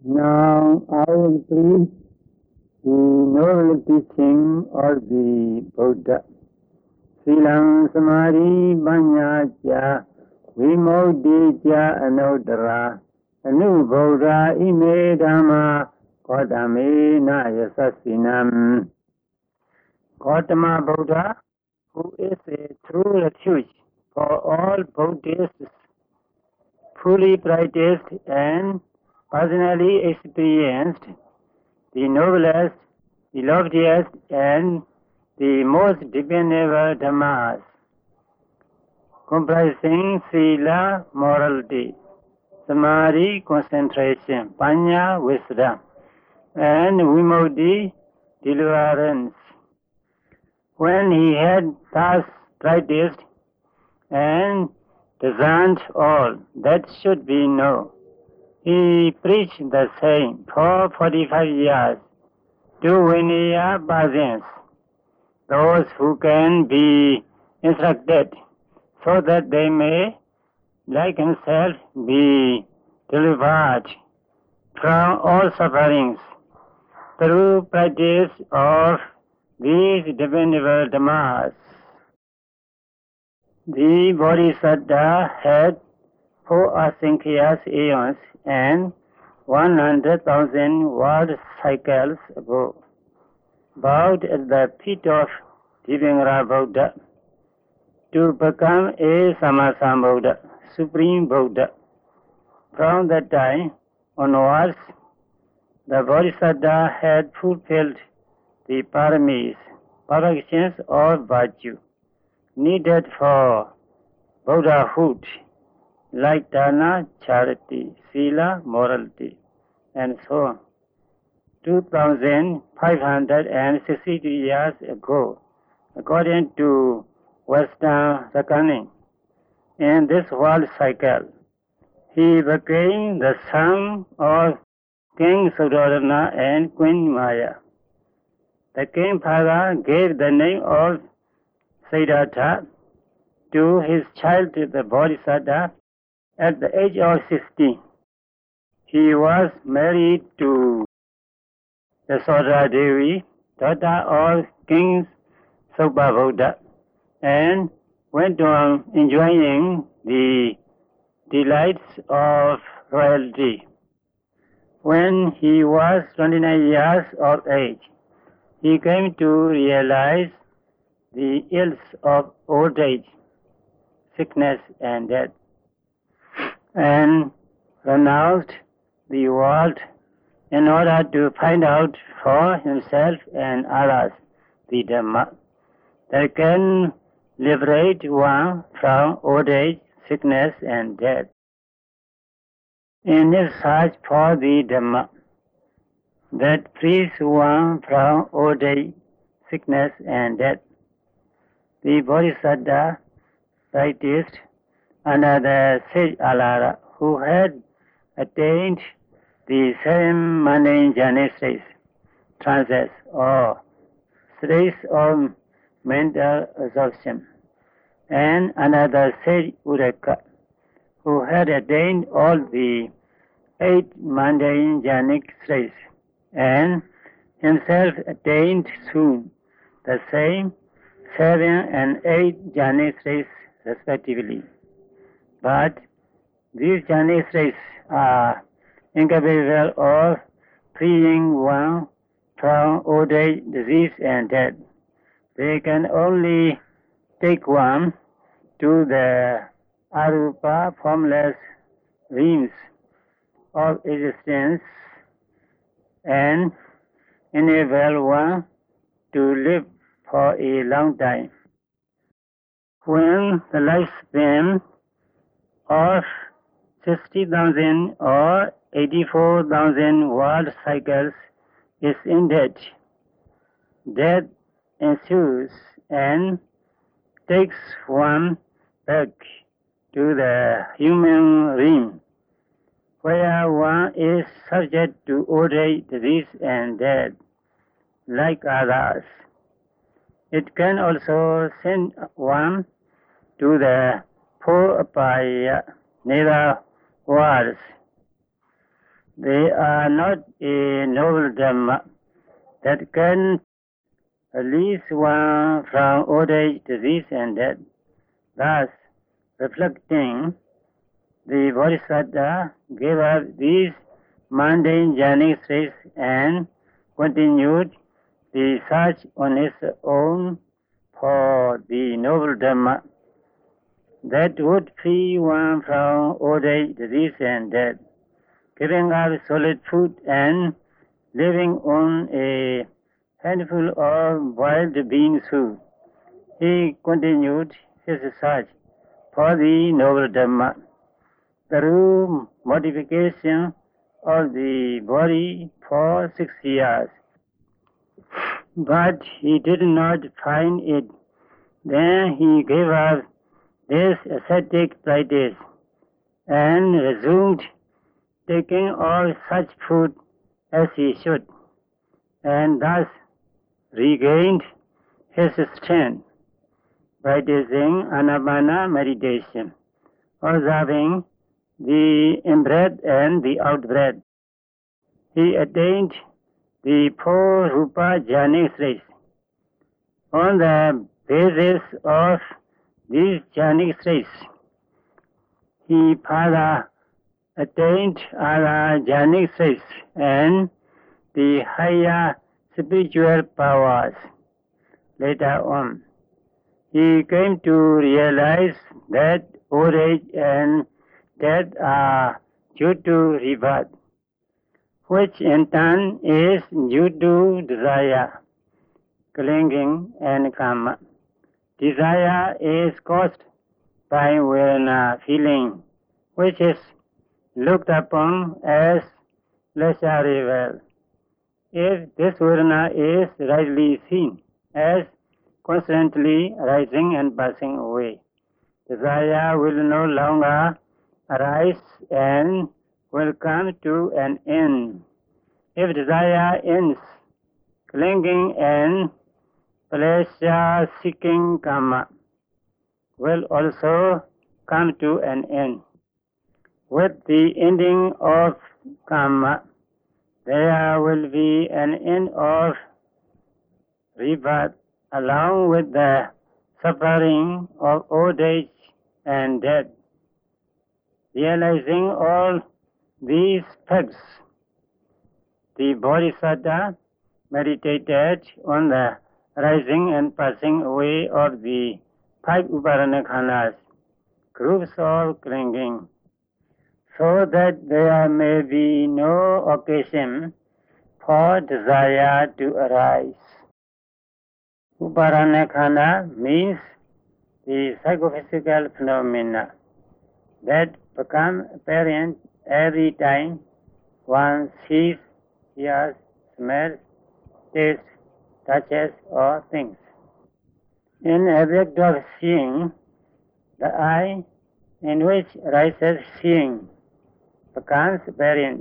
Now I will preach the noble teaching of the Buddha. Silang Samadhi Banyacha Vimodija Anodara Anu Buddha Ime Dhamma Gautame Nayasasinam. Gautama Buddha, who is a true refuge for all Buddhists, fully practiced and personally experienced, the noblest, the loftiest, and the most dependable dhammas, comprising sila, morality, samadhi, concentration, panya, wisdom, and vimukti, deliverance. When he had thus practiced and discerned all that should be known, he preached the same for 45 years to Vinaya persons, those who can be instructed, so that they may, like himself, be delivered from all sufferings through practice of these dependable dhammas. The Bodhisattva had 4 asankhya aeons and 100,000 world cycles ago, bowed at the feet of Divyangara Buddha to become a Sammasambuddha, Supreme Buddha. From that time onwards, the Bodhisattva had fulfilled the paramis, perfections of virtue, needed for Buddhahood, like dana, charity, sila, morality, and so on. 2,562 years ago, according to Western reckoning, in this world cycle, he became the son of King Suddhodana and Queen Maya. The king father gave the name of Siddhartha to his child, the Bodhisattva, at the age of 16. He was married to Yasodhara Devi, daughter of King Saubhabuddha, and went on enjoying the delights of royalty. When he was 29 years of age, he came to realize the ills of old age, sickness, and death, and renounced the world in order to find out for himself and others the Dhamma that can liberate one from old age, sickness, and death. In his search for the Dhamma that frees one from old age, sickness, and death, the Bodhisattva practiced under the sage Alara, who had attained the 7 mundane jhana states, trances, or states of mental absorption, and another sage Udaka, who had attained all the 8 mundane jhanic states, and himself attained soon the same 7 and 8 jhanic states respectively. But these jhanic states are incapable of freeing one from old age, disease, and death. They can only take one to the arupa, formless realms of existence, and enable one to live for a long time. When the lifespan of 60,000 or 84,000 world cycles is ended, death ensues and takes one back to the human realm, where one is subject to old age, disease, and death, like others. It can also send one to the 4 apaya nether worlds, They are not a noble Dhamma that can release one from old age, disease, and death. Thus, reflecting, the Bodhisattva gave up these mundane journey states and continued the search on his own for the noble Dhamma that would free one from old age, disease, and death. Giving up solid food and living on a handful of boiled bean soup, he continued his search for the noble Dhamma through modification of the body for 6 years. But he did not find it. Then he gave up this ascetic practice and resumed taking all such food as he should, and thus regained his strength, practicing Anapana meditation, observing the in-breath and the out-breath. He attained the 4 Rupa jhana states. On the basis of these jhana states, he further attained other jhana states and the higher spiritual powers. Later on, he came to realize that old age and death are due to rebirth, which in turn is due to desire, clinging, and karma. Desire is caused by Vedana feeling, which is looked upon as pleasurable. If this Vedana is rightly seen as constantly rising and passing away, desire will no longer arise and will come to an end. If desire ends, clinging and pleasure-seeking karma will also come to an end. With the ending of karma, there will be an end of rebirth along with the suffering of old age and death. Realizing all these facts, the Bodhisattva meditated on the rising and passing away of the 5 Upadanakhanas, groups of clinging, so that there may be no occasion for desire to arise. Upadanakhana means the psychophysical phenomena that become apparent every time one sees, hears, smells, tastes, touches, or thinks. In object of seeing, the eye in which arises seeing becomes apparent.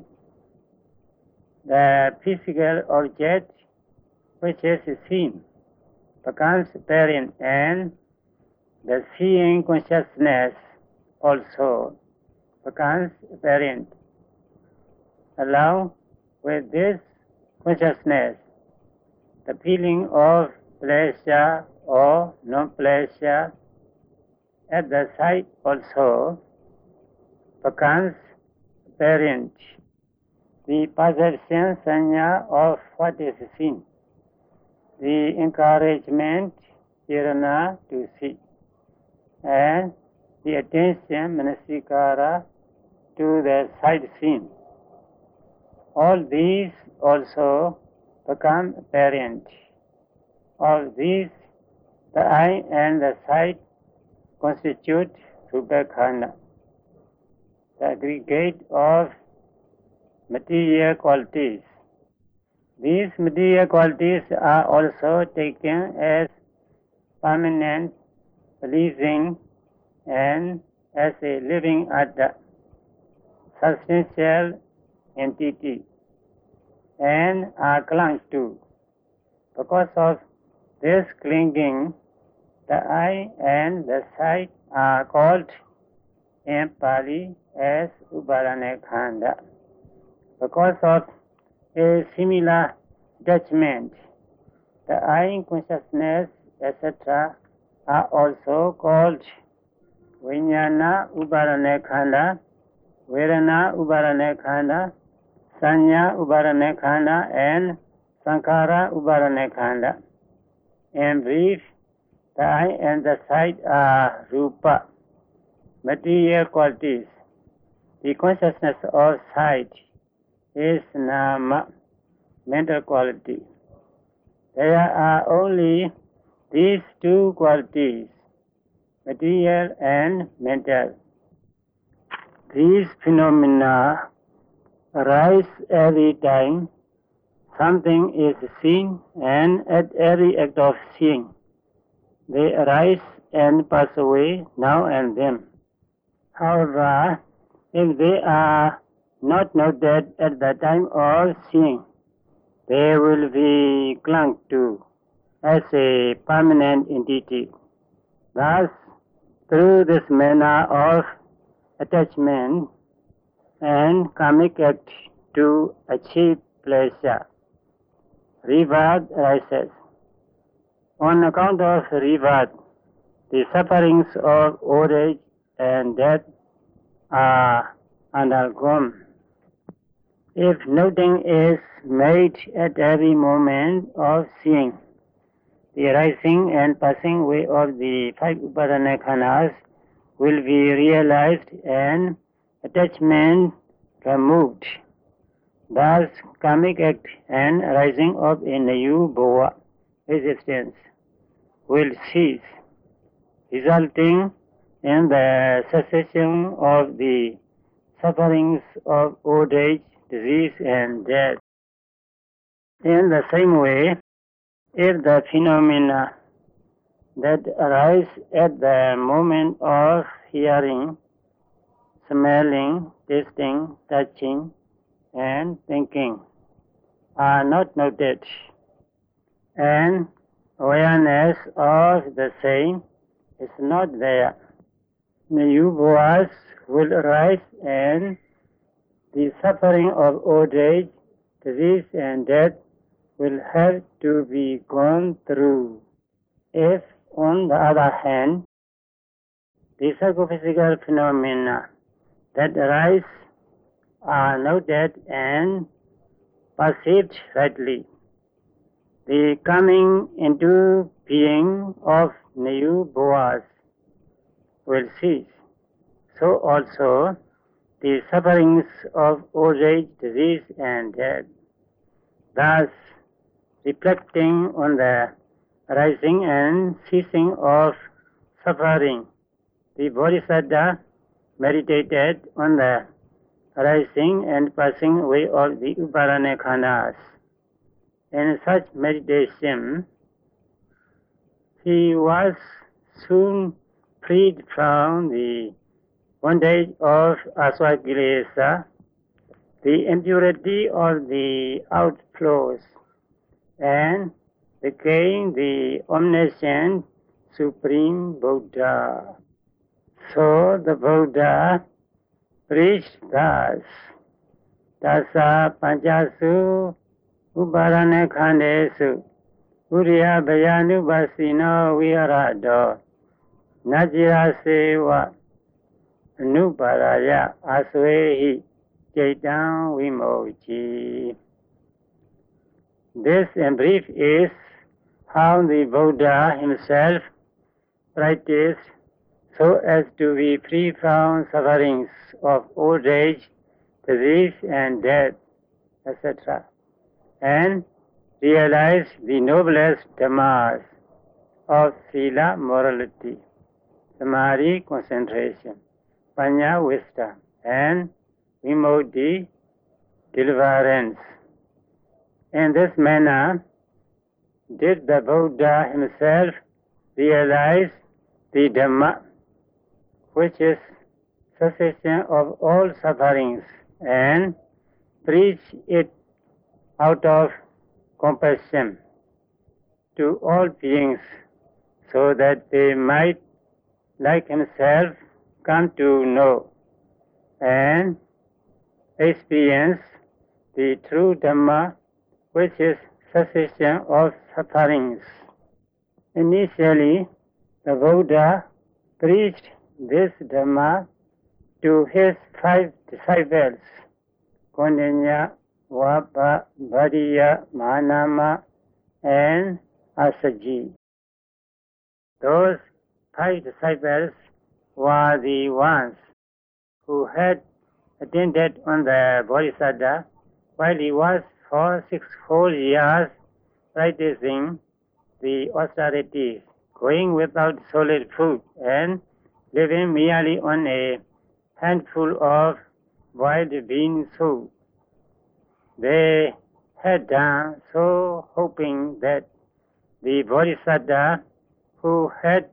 The physical object which is seen becomes apparent, and the seeing consciousness also becomes apparent. Along with this consciousness, the feeling of pleasure or non-pleasure at the sight also becomes apparent. The perception sanya of what is seen, the encouragement hirana to see, and the attention manasikara to the sight seen. All these also become apparent. All these, the eye and the sight, constitute Rupakhanda, the aggregate of material qualities. These material qualities are also taken as permanent, pleasing, and as a living atta, substantial entity, and are clung to. Because of this clinging, the eye and the sight are called in Pali as Upadanakhanda. Because of a similar attachment, the I consciousness, etc., are also called Vijnana Uparane Khanda, Vedana Uparane Khanda, Sanya Uparane Khanda, and Sankhara Uparane Khanda. In brief, the I and the sight are Rupa, material qualities. The consciousness of sight is Nama, mental quality. There are only these two qualities, material and mental. These phenomena arise every time something is seen and at every act of seeing. They arise and pass away now and then. However, if they are not noted at the time of seeing, they will be clung to as a permanent entity. Thus, through this manner of attachment and karmic act to achieve pleasure, rebirth arises. On account of rebirth, the sufferings of old age and death are undergone. If noting is made at every moment of seeing, the rising and passing away of the five upadana khandas will be realized and attachment removed. Thus, karmic act and rising of a new bhava existence will cease, resulting in the cessation of the sufferings of old age, disease, and death. In the same way, if the phenomena that arise at the moment of hearing, smelling, tasting, touching, and thinking are not noted, and awareness of the same is not there, new bhavas will arise and the suffering of old age, disease, and death will have to be gone through. If, on the other hand, the psychophysical phenomena that arise are noted and perceived rightly, the coming into being of new bhavas will cease. So also the sufferings of old age, disease, and death. Thus, reflecting on the rising and ceasing of suffering, the Bodhisattva meditated on the rising and passing away of the uparane khandas. In such meditation, he was soon freed from the bondage of asvakilesa, the impurity of the outflows, and became the omniscient Supreme Buddha. So the Buddha preached thus: Tassa panchasu uparane khandesu uriya bhayanubhasino viharado najira seva anuparaya asvehi chaitam vimochi. This in brief is how the Buddha himself practiced so as to be free from sufferings of old age, disease, and death, etc., and realize the noblest dhammas of sila, morality, samadhi, concentration, panya, wisdom, and vimukti, deliverance. In this manner, did the Buddha himself realize the Dhamma, which is cessation of all sufferings, and preach it out of compassion to all beings, so that they might, like himself, come to know and experience the true Dhamma, which is cessation of sufferings. Initially, the Buddha preached this Dhamma to his 5 disciples, Kondinya, Vapa, Bhadiya, Mahanama, and Asaji. Those 5 disciples were the ones who had attended on the Bodhisattva while he was for 6 whole years practicing the austerities, going without solid food and living merely on a handful of boiled bean soup. They had done so hoping that the Bodhisattva, who had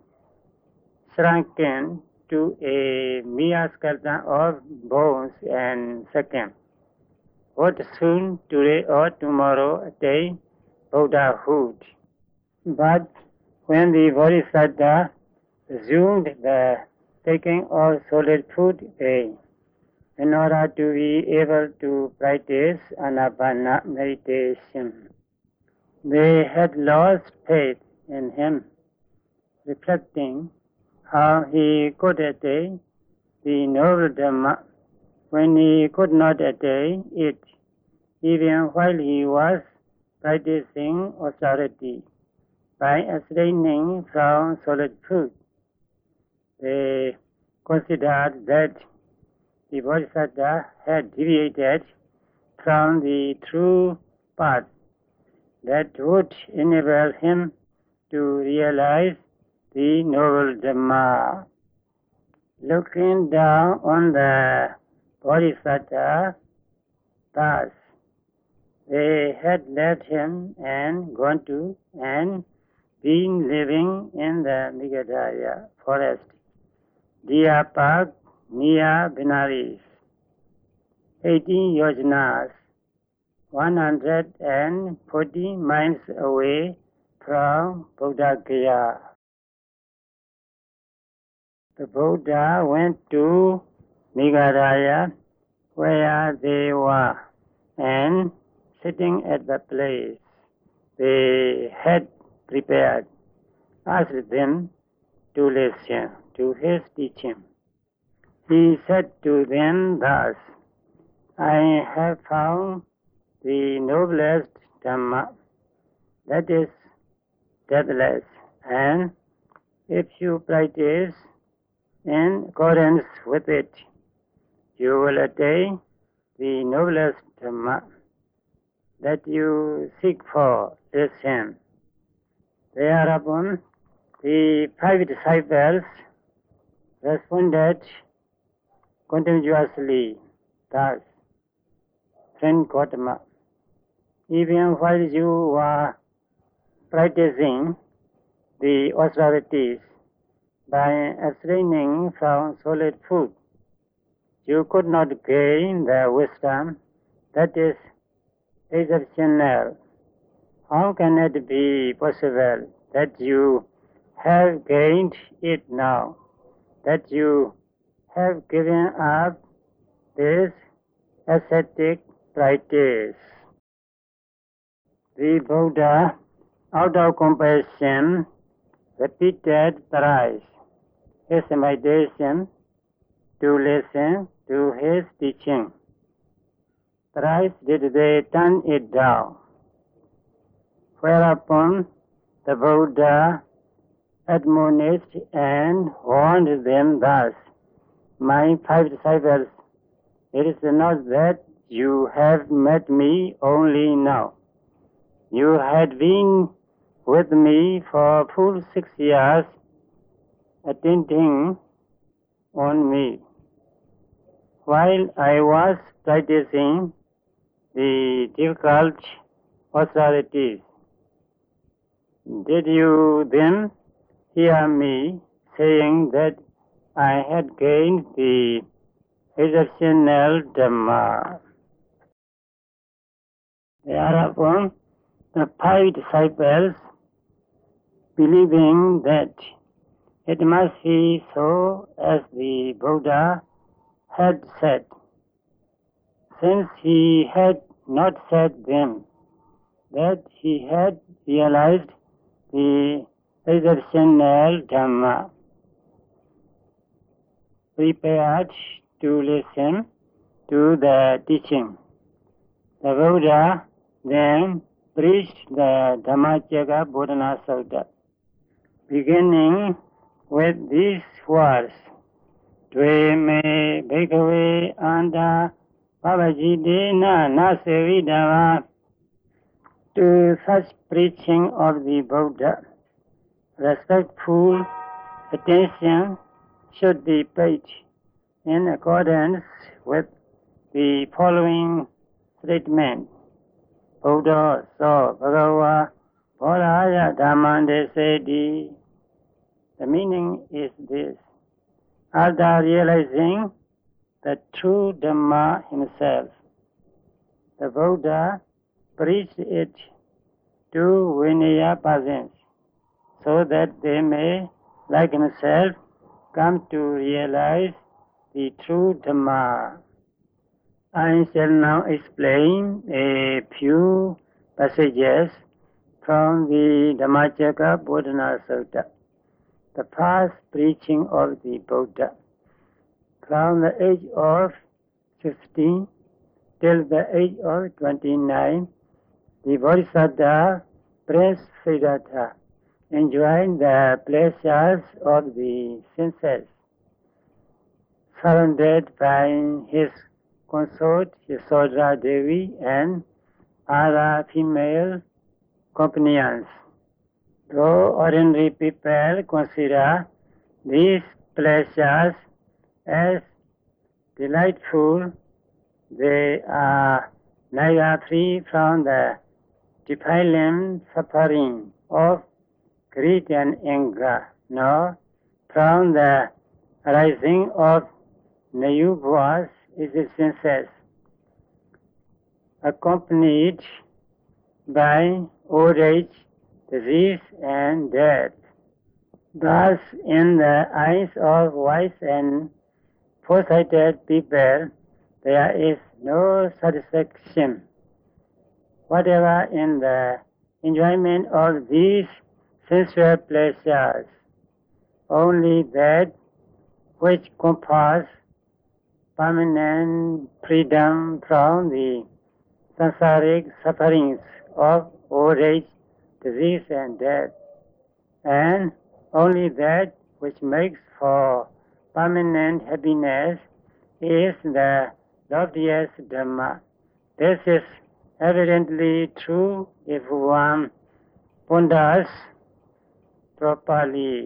shrunken to a mere skeleton of bones and seconds, would soon, today or tomorrow, attain Buddhahood. But when the Bodhisattva resumed the taking of solid food again, in order to be able to practice Anapana meditation, they had lost faith in him, reflecting how he could attain the noble Dhamma when he could not attain it, even while he was practicing austerity by abstaining from solid food. They considered that the Bodhisattva had deviated from the true path that would enable him to realize the noble Dhamma. Looking down on the Bodhisattva, thus, they had left him and gone to and been living in the Meghalaya forest, Deer Park, near Benares, 18 yojanas, 140 miles away from Bodh Gaya. The Buddha went to Meghalaya where they were, and sitting at the place they had prepared, asked them to listen to his teaching. He said to them thus, I have found the noblest Dhamma, that is deathless, and if you practice in accordance with it, you will attain the noblest Dhamma that you seek for. Listen. Thereupon, the 5 disciples responded continuously thus, Friend Gautama, even while you were practicing the austerities by abstaining from solid food, you could not gain the wisdom that is exceptional. How can it be possible that you have gained it now, that you have given up this ascetic practice? The Buddha, out of compassion, repeated thrice his invitation to listen to his teaching. Thrice did they turn it down, whereupon the Buddha admonished and warned them thus, My 5 disciples, it is not that you have met me only now. You had been with me for full 6 years, attending on me, while I was practicing the difficult austerities. Did you then hear me saying that I had gained the exceptional Dhamma? Thereupon, the 5 disciples, believing that it must be so as the Buddha had said, since he had not said then that he had realized the exceptional Dhamma, prepared to listen to the teaching. The Buddha then preached the Dhammacakka Bodhana Sutta, beginning with these words: Dve me bhikkhave anta pavajidena nasevidava. To such preaching of the Buddha, respectful attention should be paid in accordance with the following statement. Buddha so bhagava bodhaya dhammante seti. The meaning is this: after realizing the true Dhamma himself, the Buddha preached it to Vinaya persons, so that they may, like himself, come to realize the true Dhamma. I shall now explain a few passages from the Dhammacakka Bodhana Sutta, the first preaching of the Buddha. From the age of 16 till the age of 29, the Bodhisattva Prince Siddhartha enjoyed the pleasures of the senses, surrounded by his consort Yasodhara Devi and other female companions. Though ordinary people consider these pleasures as delightful, they are neither free from the defiling suffering of greed and anger, nor from the arising of nebulous existences, accompanied by old age, disease, and death. Thus, in the eyes of wise and foresighted people, there is no satisfaction whatever in the enjoyment of these sensual pleasures. Only that which confers permanent freedom from the samsaric sufferings of old age, disease, and death, and only that which makes for permanent happiness is the loftiest Dhamma. This is evidently true if one ponders properly.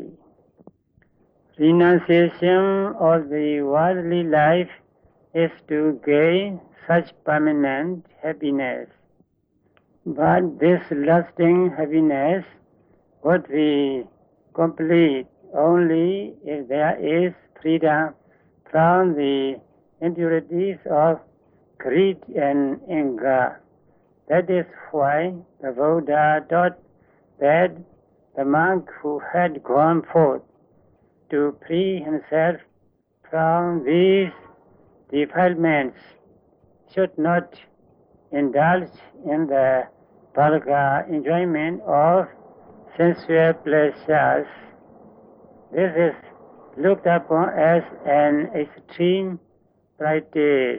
Renunciation of the worldly life is to gain such permanent happiness. But this lasting happiness would be complete only if there is freedom from the impurities of greed and anger. That is why the Buddha taught that the monk who had gone forth to free himself from these defilements should not indulge in the vulgar enjoyment of sensual pleasures. This is looked upon as an extreme practice.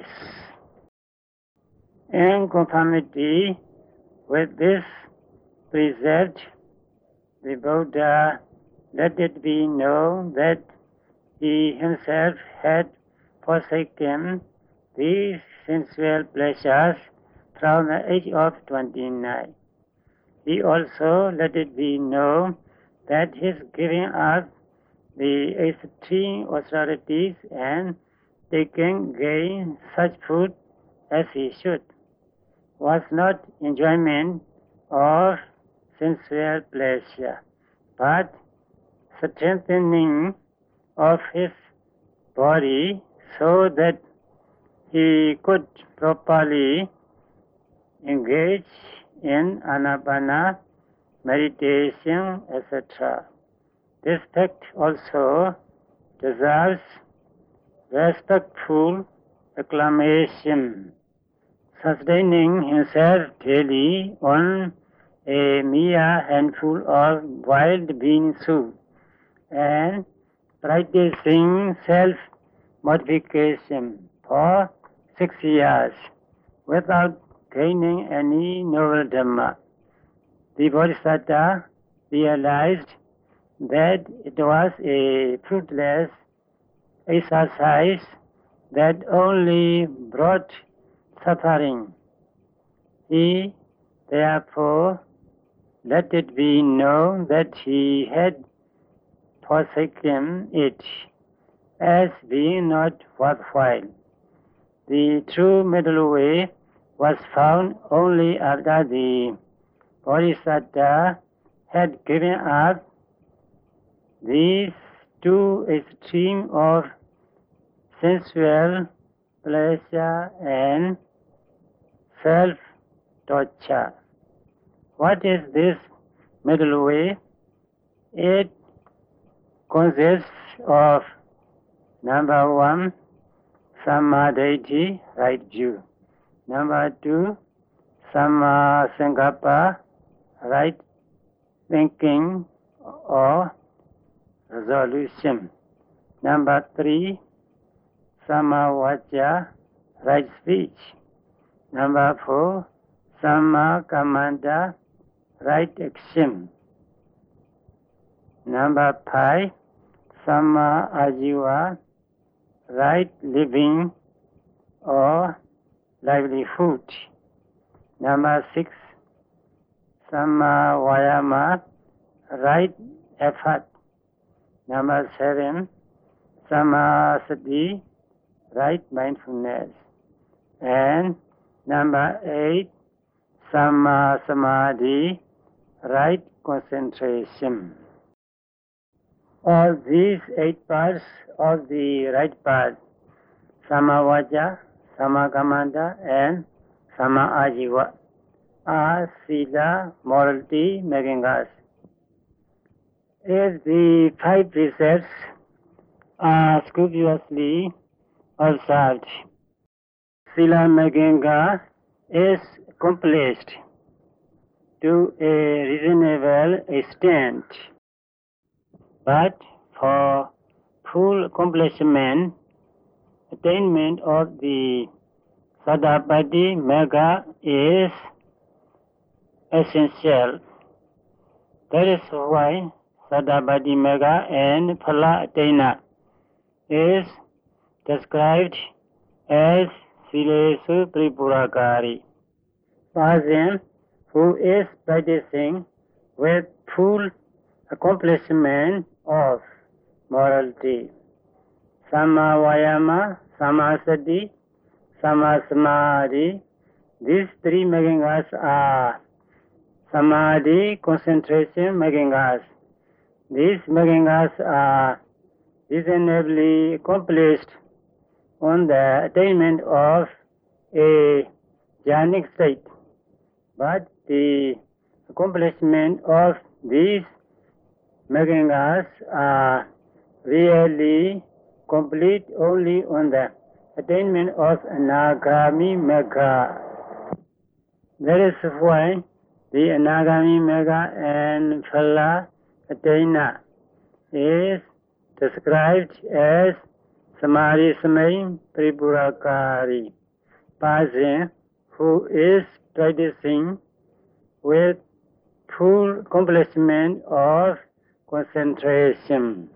In conformity with this precept, the Buddha let it be known that he himself had forsaken these sensual pleasures from the age of 29. He also let it be known that his giving up the extreme austerities and taking gain such food as he should was not enjoyment of sensual pleasure, but strengthening of his body so that he could properly engage in anapana, meditation, etc. This fact also deserves respectful acclamation. sustaining himself daily on a mere handful of boiled bean soup and practicing self-modification for 6 years without gaining any novel Dhamma. The Bodhisattva realized that it was a fruitless exercise that only brought suffering. He therefore let it be known that he had forsaken it as being not worthwhile. The true middle way was found only after the Bodhisattva had given up these two extremes of sensual pleasure and self-torture. What is this middle way? It consists of number 1, Sammadhi, right view. Number 2, Samma Sankappa, right thinking or resolution. Number 3, Samma Vacha, right speech. Number 4, Samma Kammanta, right action. Number 5, Samma Ajiva, right living or livelihood. Number 6, Samma Vayama, right effort. Number 7, Samma Sati, right mindfulness. And number 8, Samma Samadhi, right concentration. All these 8 parts of the right path, Samma Vacha, Samma Kammanta, and Samma Ajiva, are Sila, morality, making us. If the 5 precepts are scrupulously observed, Sila Maganga is accomplished to a reasonable extent. But for full accomplishment, attainment of the Sadapati Magga is essential. That is why Sadapati Magga and Phala Attaina is described as Silesu Tripurakari. Person who is practicing with full accomplishment of morality, Samma Vayama, Samma Sati, Samma Samadhi, these 3 making us are Samadhi, concentration, making us. These making us are reasonably accomplished on the attainment of a jhanic state. But the accomplishment of these making us are really complete only on the attainment of Anagami Magga. That is why the Anagami Magga and Phala Attaina is described as Samadhi Samay Tripurakari, person who is practicing with full accomplishment of concentration.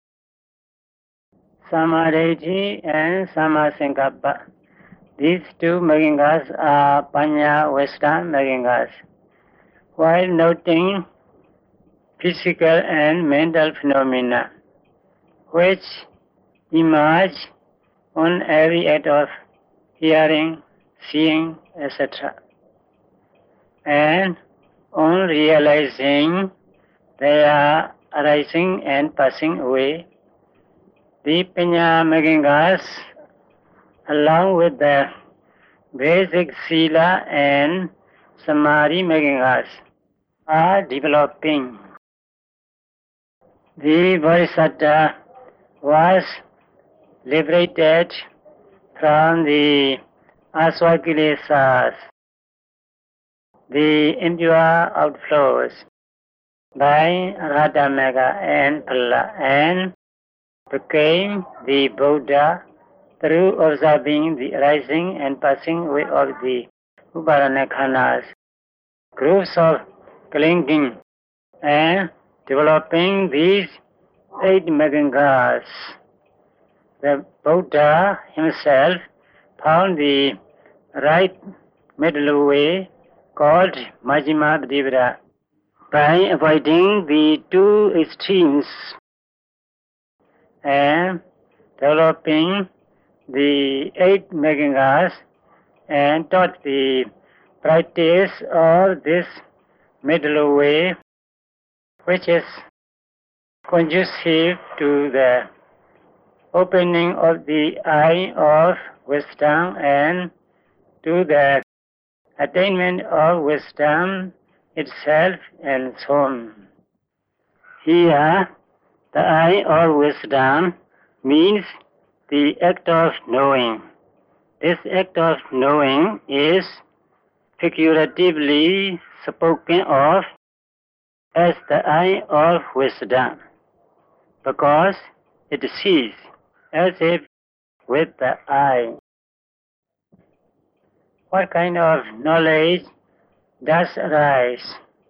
Samadhi and Samma Sankappa. These 2 making us are Panya wisdom making us. While noting physical and mental phenomena which emerge on every act of hearing, seeing, etc., and on realizing their arising and passing away, the Panya making us, along with the basic Sila and Samadhi making us, are developing. The Bodhisattva was liberated from the aswakilesas, the impure outflows by Radhamega and Pala, and became the Buddha through observing the rising and passing away of the Uparana khanas, groups of clinging and developing these 8 Magangas. The Buddha himself found the right middle way called Majjhima Patipata by avoiding the 2 extremes and developing the 8 Magangas and taught the practice of this middle way, which is conducive to the opening of the eye of wisdom and to the attainment of wisdom itself and so on. Here, the eye of wisdom means the act of knowing. This act of knowing is figuratively spoken of as the eye of wisdom, because it sees as if with the eye. What kind of knowledge does arise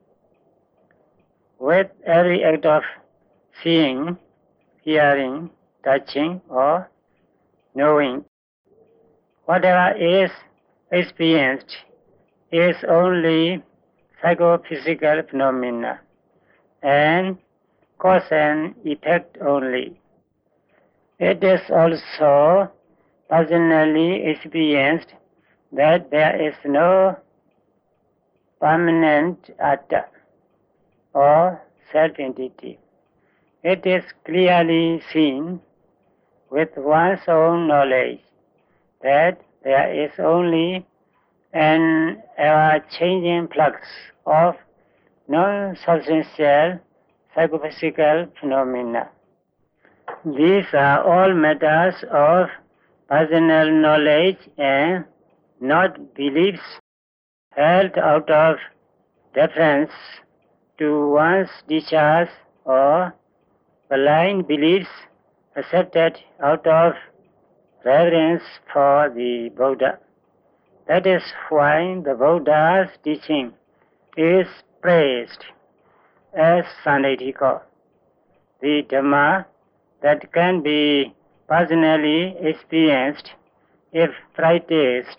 with every act of seeing, hearing, touching, or knowing? Whatever is experienced is only psychophysical phenomena and cause and effect only. It is also personally experienced that there is no permanent atta or self-entity. It is clearly seen with one's own knowledge that there is only an ever-changing flux of non-substantial psychophysical phenomena. These are all matters of personal knowledge and not beliefs held out of deference to one's teachers or blind beliefs accepted out of reverence for the Buddha. That is why the Buddha's teaching is praised as Sandaitika, the Dhamma that can be personally experienced if practiced.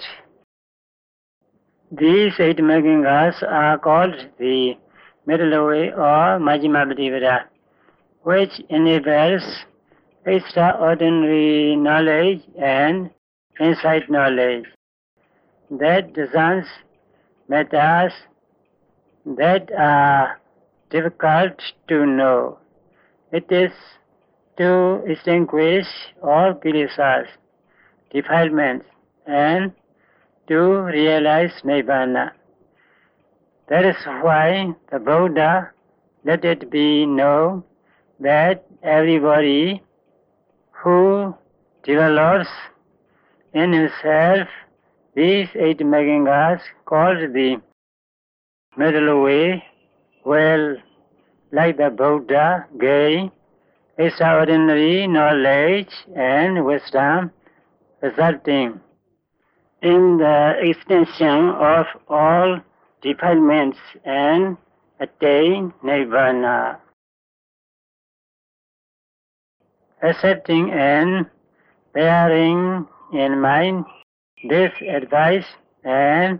These 8 Magangas are called the middle way or Majjhima Patipata, which enables extraordinary knowledge and insight knowledge that discerns matters that are difficult to know. It is to extinguish all kilesas, defilements, and to realize Nibbana. That is why the Buddha let it be known that everybody who develops in himself these 8 Magangas called the middle way will, like the Buddha, gain extraordinary knowledge and wisdom resulting in the extinction of all defilements and attain Nibbana. Accepting and bearing in mind this advice and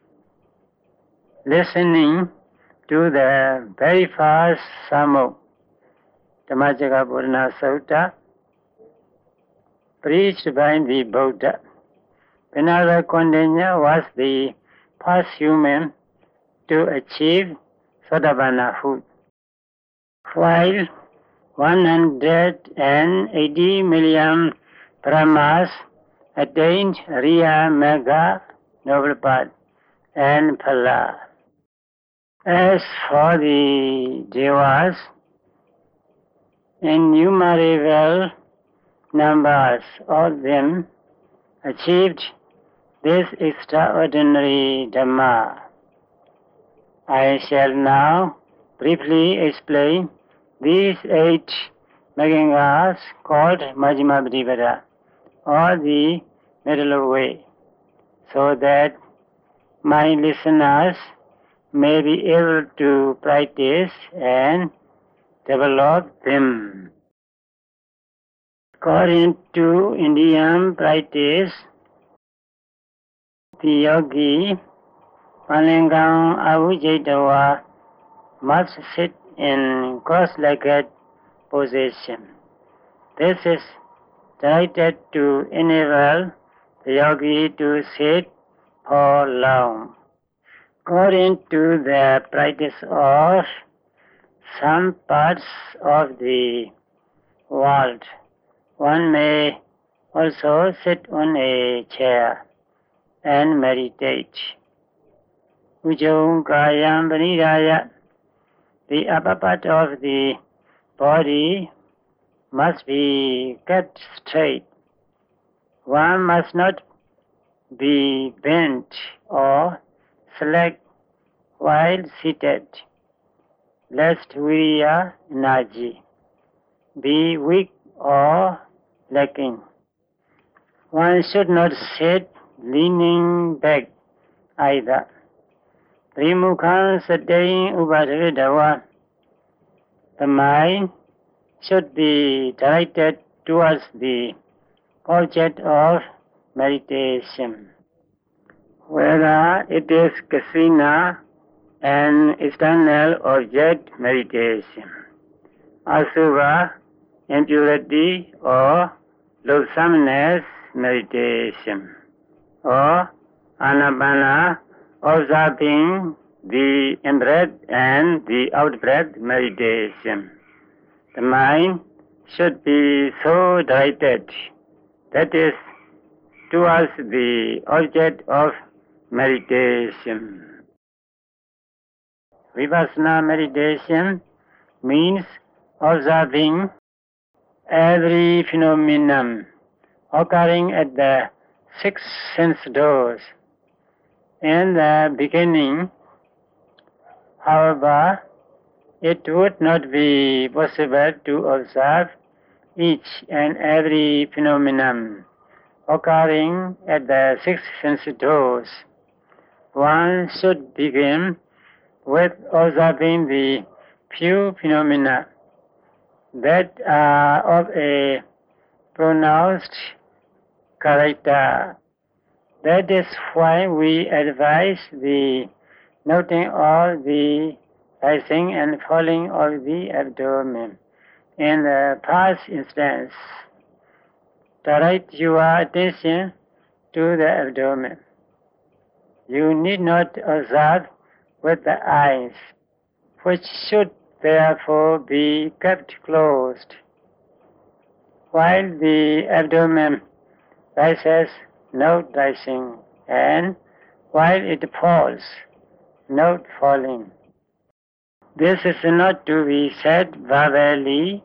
listening to the very first Sammo, Dhammacakka Purana Sutta, preached by the Buddha. Venerable Kondinya was the first human to achieve Sotapannahood, while 180 million Brahmas attained Riya, Magga, Noble Path, and Phala. As for the Devas, innumerable numbers of them achieved this extraordinary Dhamma. I shall now briefly explain these 8 Maggangas called Majjhima Pratipada, or the middle way, so that my listeners may be able to practice and develop them. According to Indian practice, the yogi Palingam Avujjhatawa must sit in cross-legged position. This is directed to enable the yogi to sit for long. According to the practice of some parts of the world, one may also sit on a chair and meditate. Ujjhang Kayam Pranidaya, the upper part of the body must be kept straight. One must not be bent or slack while seated, lest virya energy be weak or lacking. One should not sit leaning back either. Trimukha Sattvayi Upadavadawa. The mind should be directed towards the object of meditation. Whether it is kasina, an external object meditation, asubha, impurity or loathsomeness meditation, or anapana, observing the in-breath and the out-breath meditation. The mind should be so directed, that is, towards the object of meditation. Vipassana meditation means observing every phenomenon occurring at the 6 sense doors. In the beginning, however, it would not be possible to observe each and every phenomenon occurring at the 6 sense doors. One should begin with observing the few phenomena that are of a pronounced character. That is why we advise the noting of the rising and falling of the abdomen. In the first instance, direct your attention to the abdomen. You need not observe with the eyes, which should therefore be kept closed. While the abdomen rises, note rising, and while it falls, note falling. This is not to be said verbally.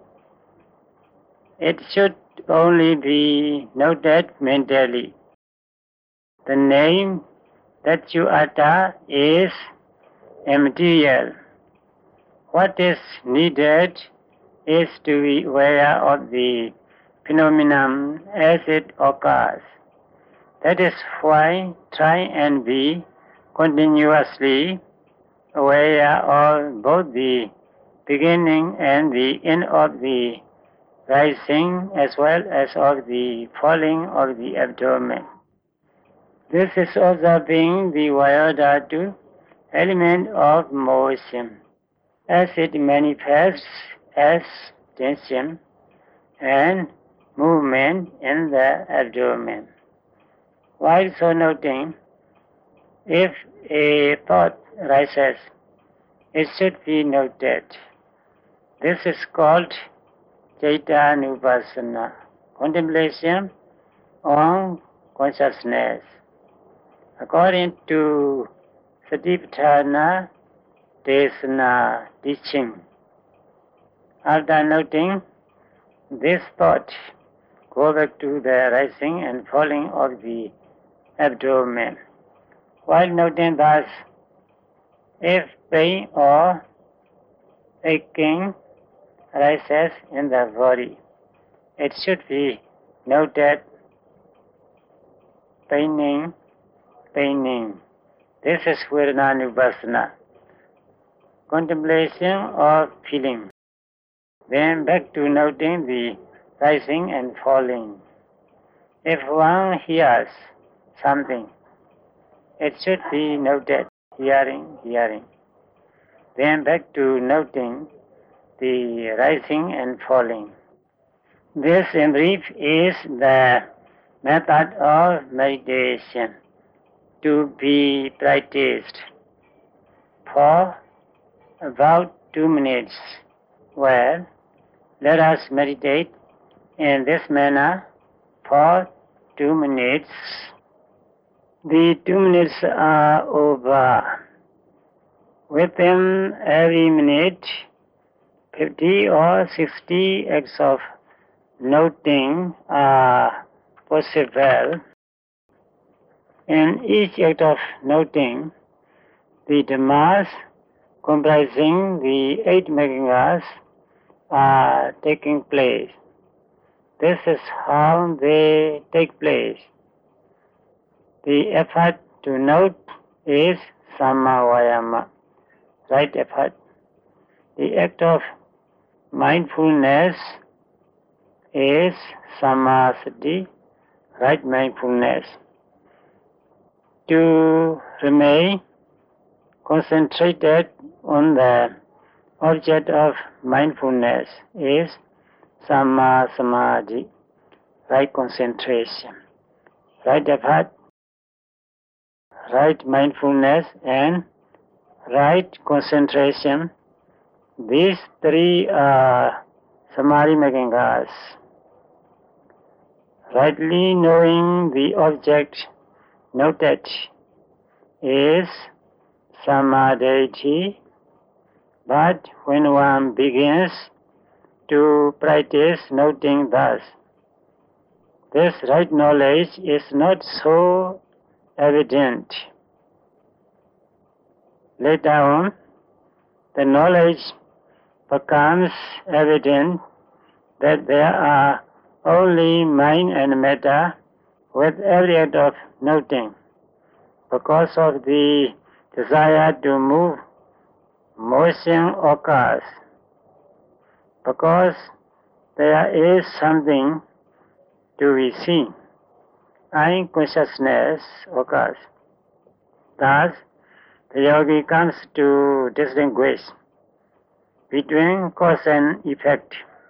It should only be noted mentally. The name that you utter is immaterial. What is needed is to be aware of the phenomenon as it occurs. That is why try and be continuously aware of both the beginning and the end of the rising as well as of the falling of the abdomen. This is observing the Vayodhatu element of motion as it manifests as tension and movement in the abdomen. While so noting, if a thought rises, it should be noted. This is called Caitanupassana, contemplation on consciousness. According to Satipatthana Desana teaching, after noting this thought, go back to the rising and falling of the abdomen. While noting thus, if pain or aching arises in the body, it should be noted paining. This is Vedananupassana, contemplation of feeling. Then back to noting the rising and falling. If one hears something, it should be noted, hearing. Then back to noting the rising and falling. This, in brief, is the method of meditation to be practiced for about 2 minutes. Well, let us meditate in this manner for 2 minutes. The 2 minutes are over. Within every minute, 50 or 60 acts of noting are possible. In each act of noting, the Dhammas comprising the 8 Meghangas are taking place. This is how they take place. The effort to note is Sammavayama, right effort. The act of mindfulness is Sammasati, right mindfulness. To remain concentrated on the object of mindfulness is Samma Samadhi, right concentration, right effort, right mindfulness, and right concentration. These 3 are Samadhi Meghangas. Rightly knowing the object noted is Samadhi, but when one begins to practice noting thus, this right knowledge is not so evident. Later on, the knowledge becomes evident that there are only mind and matter with every act of noting. Because of the desire to move, motion occurs. Because there is something to be seen, eye consciousness occurs. Thus, the yogi comes to distinguish between cause and effect.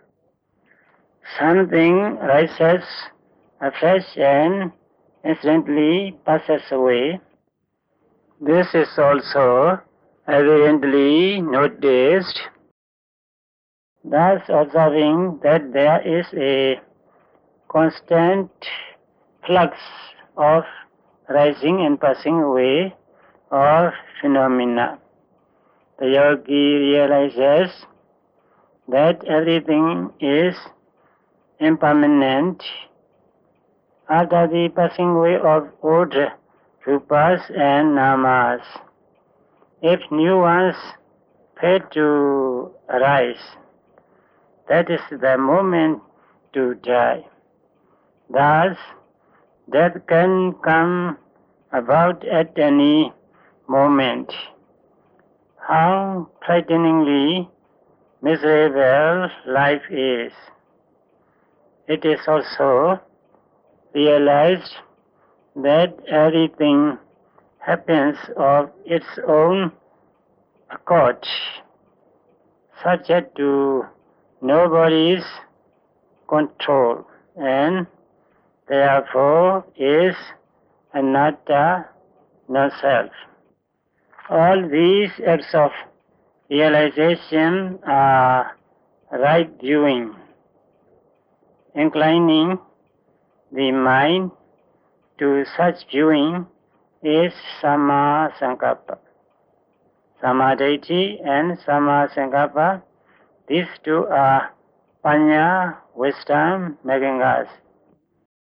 Something rises afresh and instantly passes away. This is also evidently noticed. Thus, observing that there is a constant flux of rising and passing away of phenomena, the yogi realizes that everything is impermanent. After the passing away of old rupas and namas, if new ones fail to arise, that is the moment to die. Thus, death can come about at any moment. How frighteningly miserable life is. It is also realized that everything happens of its own accord, subject to nobody's control, and therefore is anatta, no self. All these acts of realization are right viewing, inclining the mind to such viewing is Samma Sankappa. Samadhi and Samma Sankappa, these 2 are Panya, wisdom, Meghangas.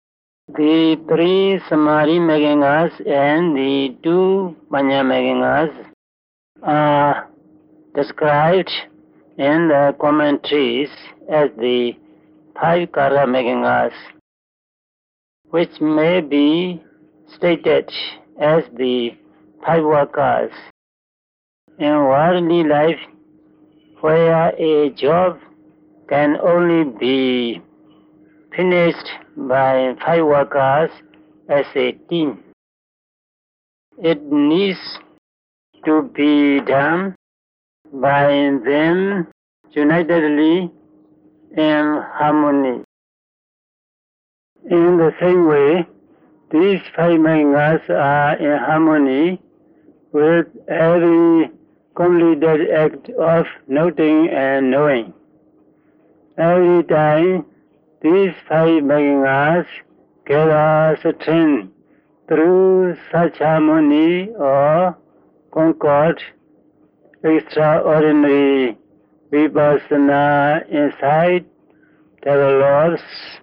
The three Samadhi Megangas and the two Panya Megangas are described in the commentaries as the five Kara Megangas, which may be stated as the five workers in worldly life, where a job can only be finished by five workers as a team. It needs to be done by them unitedly in harmony. In the same way, these five Megangas are in harmony with every completed act of noting and knowing. Every time these five Megangas gather strength through such harmony or concord, extraordinary vipassana insight develops.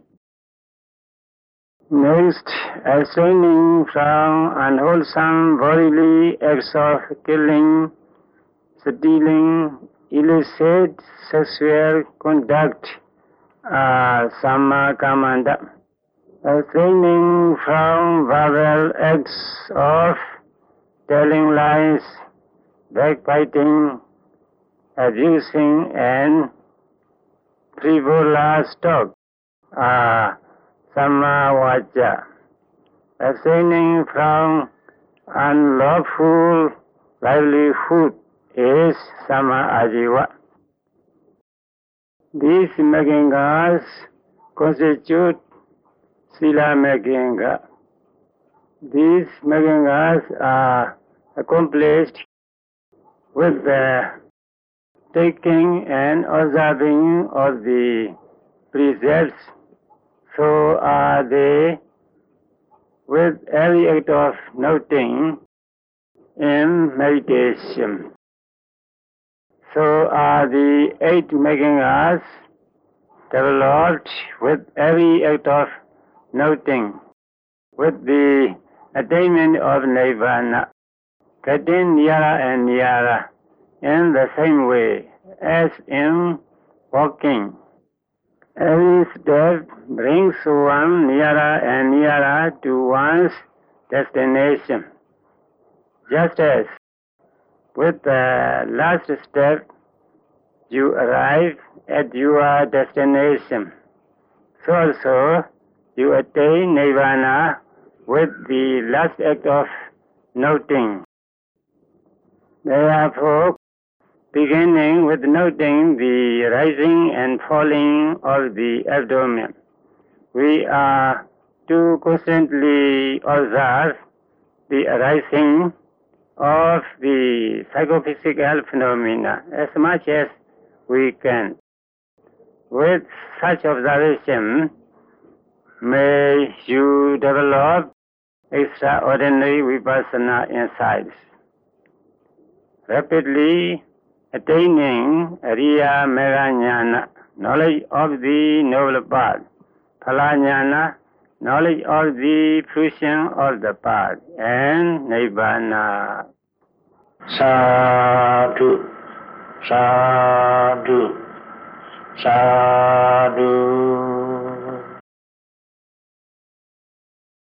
Next, abstaining from unwholesome bodily acts of killing, stealing, illicit sexual conduct, Samma Kamanda. Abstaining from verbal acts of telling lies, backbiting, abusing, and frivolous talk, Samma Vaca. Abstaining from unlawful livelihood is Samma Ajiva. These Megangas constitute Sila Meganga. These Megangas are accomplished with the taking and observing of the precepts. So are they with every act of noting in meditation. So are the eight Megangas developed with every act of noting, with the attainment of Nirvana, getting nearer and nearer in the same way as in walking. Every step brings one nearer and nearer to one's destination. Just as with the last step you arrive at your destination, so also you attain Nirvana with the last act of noting. Therefore, beginning with noting the rising and falling of the abdomen, we are to constantly observe the arising of the psychophysical phenomena as much as we can. With such observation, may you develop extraordinary vipassana insights, rapidly attaining Ariya Mega Jnana, knowledge of the noble path, Phala Jnana, knowledge of the fruition of the path, and Nibbana. Sadhu, sadhu, sadhu.